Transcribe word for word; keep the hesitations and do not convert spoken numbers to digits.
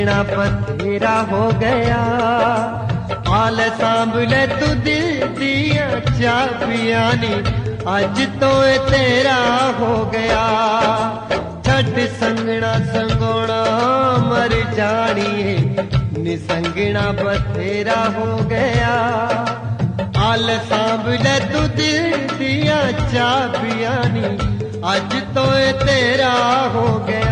बथेरा हो गया, हाल सांभले तू दिल दिया चाबियानी, अज तो ए तेरा हो गया। छड़ संगना संगोना मर जानिए, निसंगना बथेरा हो गया, हाल सांभले तू दिल दिया चाबियानी, अज तो ए तेरा हो गया।